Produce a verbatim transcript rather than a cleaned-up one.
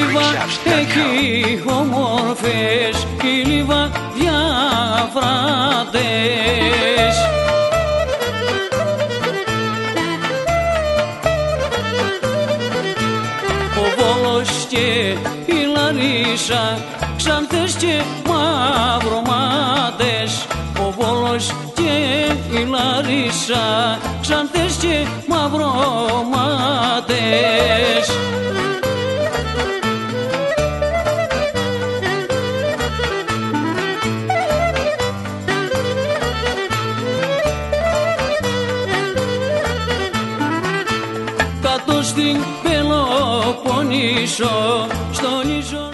Λίβα έχει όμορφες και η Λίβα διαφράτες. Ο Βόλος και η Λαρίσα, Ξάνθες και μαυρομάτες. Ο Βόλος και η Λαρίσα, Ξάνθες και μαυρομάτες. Κάτω στην Πελοποννήσο, στον Ίζο